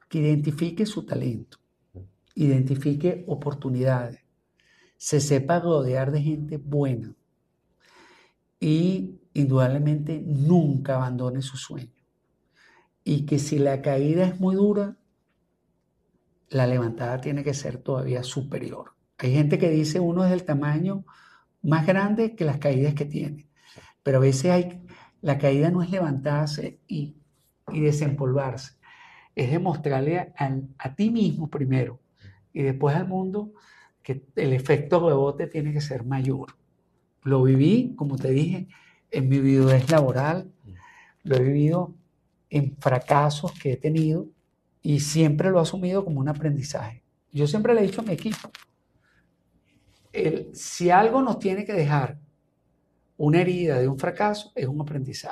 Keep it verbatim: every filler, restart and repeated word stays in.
que identifique su talento, identifique oportunidades, se sepa rodear de gente buena y indudablemente nunca abandone su sueño. Y que si la caída es muy dura, la levantada tiene que ser todavía superior. Hay gente que dice uno es del tamaño más grande que las caídas que tiene, pero a veces hay, la caída no es levantarse y, y desempolvarse, es demostrarle a, a, a ti mismo primero y después al mundo que el efecto rebote tiene que ser mayor. Lo viví, como te dije, en mi vida laboral, lo he vivido en fracasos que he tenido y siempre lo he asumido como un aprendizaje. Yo siempre le he dicho a mi equipo, el, si algo nos tiene que dejar una herida de un fracaso, es un aprendizaje.